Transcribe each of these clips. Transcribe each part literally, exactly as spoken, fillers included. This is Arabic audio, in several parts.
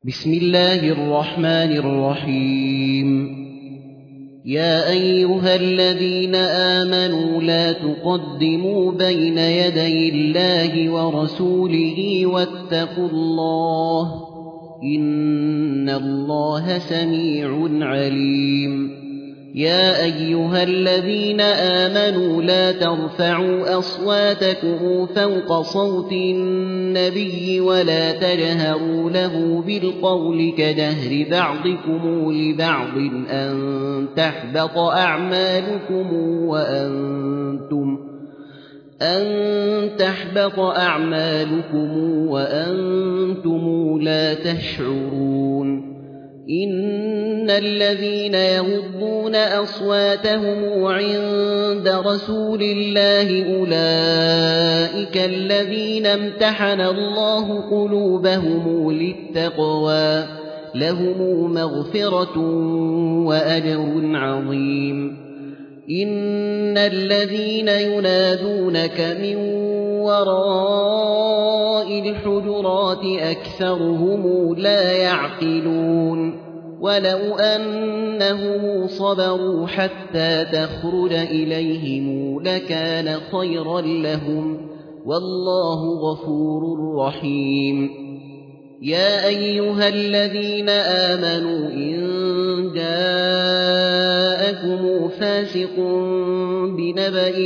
بسم الله الرحمن الرحيم يا أيها الذين آمنوا لا تقدموا بين يدي الله ورسوله واتقوا الله إن الله سميع عليم يا أيها الذين آمنوا لا ترفعوا أصواتكم فوق صوت النبي ولا تجهروا له بالقول كجهر بعضكم لبعض أن تحبط أعمالكم وأنتم أن تحبط أعمالكم وأنتم لا تشعرون إن الذين يغضون أصواتهم عند رسول الله أولئك الذين امتحن الله قلوبهم للتقوى لهم مغفرة وأجر عظيم إن الذين ينادونك من وراء الحجرات أكثرهم لا يعقلون ولو أنهم صبروا حتى تخرج إليهم لكان خيرا لهم والله غفور رحيم يا أيها الذين آمنوا إن جاءكم فاسق بنبأ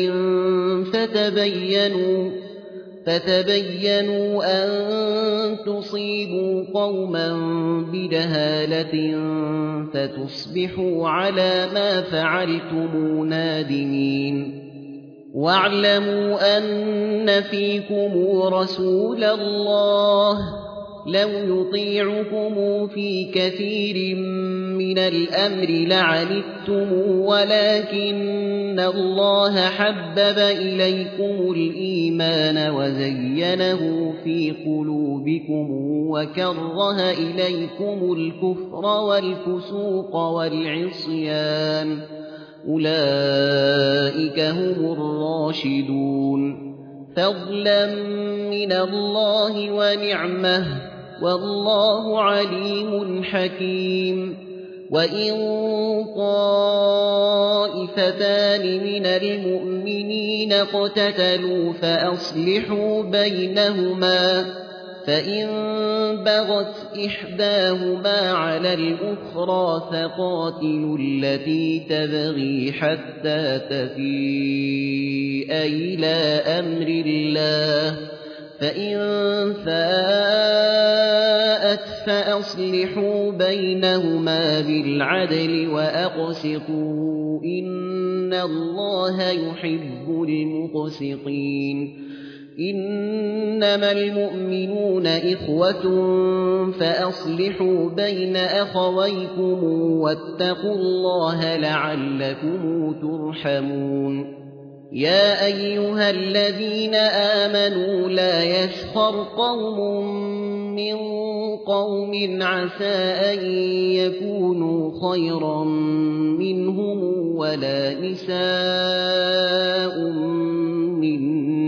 فتبينوا فتبينوا أن تصيبوا قوما بجهالة فتصبحوا على ما فعلتم نادمين واعلموا أن فيكم رسول الله لو يطيعكم في كثير من الأمر لعنتم ولكن الله حبب إليكم الإيمان وزينه في قلوبكم وكره إليكم الكفر والفسوق والعصيان أولئك هم الراشدون فضلا من الله ونعمه والله عليم حكيم وإن طائفتان من المؤمنين اقتتلوا فأصلحوا بينهما فإن بغت إحداهما على الأخرى فقاتلوا التي تبغي حتى تفيء إلى أمر الله فإن فاءت فأصلحوا بينهما بالعدل وأقسطوا إن الله يحب المقسطين إنما المؤمنون إخوة فأصلحوا بين أخويكم واتقوا الله لعلكم ترحمون يا أيها الذين آمنوا لا يسخر قوم من قوم عسى أن يكونوا خيرا منهم ولا نساء من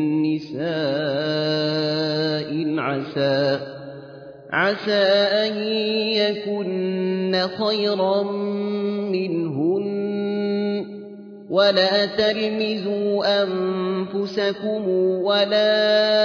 نساء عسى عسى أن يكن خيرا منهن ولا تلمزوا أنفسكم ولا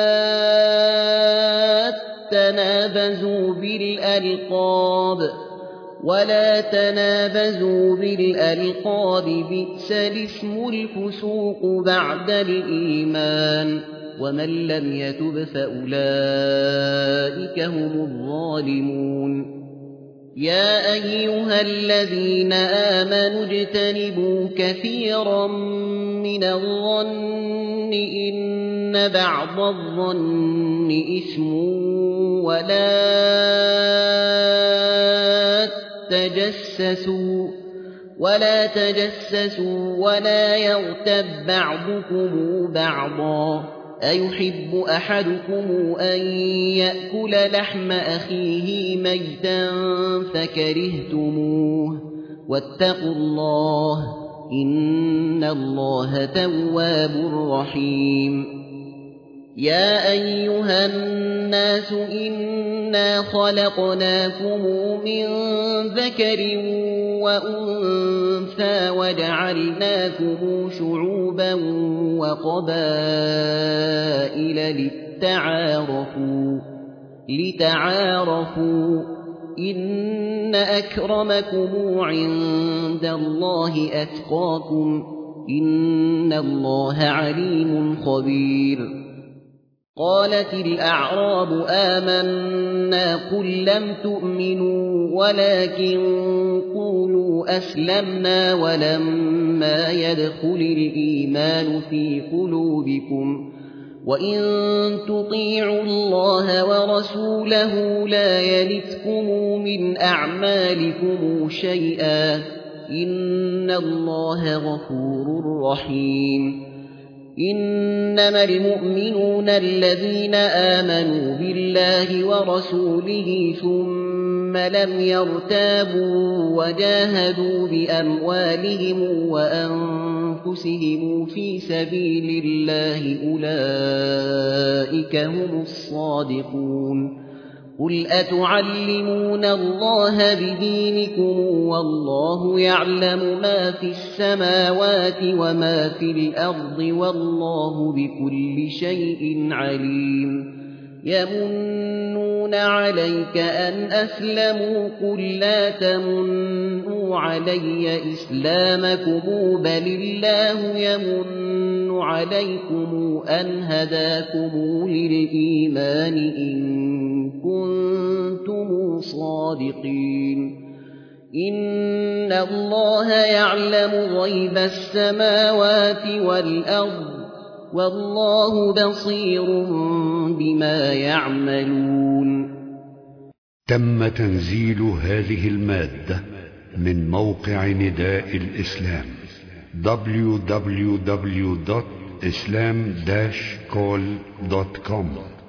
تنابزوا بالألقاب ولا تنابزوا بالألقاب بئس الاسم الفسوق بعد الإيمان ومن لم يتب فأولئك هم الظالمون يا أيها الذين آمنوا اجتنبوا كثيرا من الظن إن بعض الظن إثم ولا تجسسوا ولا تجسسوا ولا يغتب بعضكم بعضا أيحب أحدكم أن يأكل لحم أخيه ميتا فكرهتموه واتقوا الله إن الله تواب رحيم يا أيها الناس إنا خلقناكم من ذكر وأنثى وجعلناكم شعوبا وقبائل لتعارفوا لتعارفوا إن أكرمكم عند الله أتقاكم إن الله عليم خبير. قالت الأعراب آمنا قل لم تؤمنوا ولكن قولوا أسلمنا ولما يدخل الإيمان في قلوبكم وإن تطيعوا الله ورسوله لا يلتكم من أعمالكم شيئا إن الله غفور رحيم. إنما المؤمنون الذين آمنوا بالله ورسوله ثم لم يرتابوا وجاهدوا بأموالهم وأنفسهم في سبيل الله أولئك هم الصادقون. قل أتعلمون الله بدينكم والله يعلم ما في السماوات وما في الأرض والله بكل شيء عليم. يمنون عليك أن أسلموا قل لا تمنوا علي إسلامكم بل الله يمن عليكم أن هداكم للإيمان إن كنتم صادقين. إن الله يعلم غيب السماوات والأرض والله بصير بما يعملون. تم تنزيل هذه المادة من موقع نداء الإسلام دبليو دبليو دبليو دوت إسلام داش كول دوت كوم.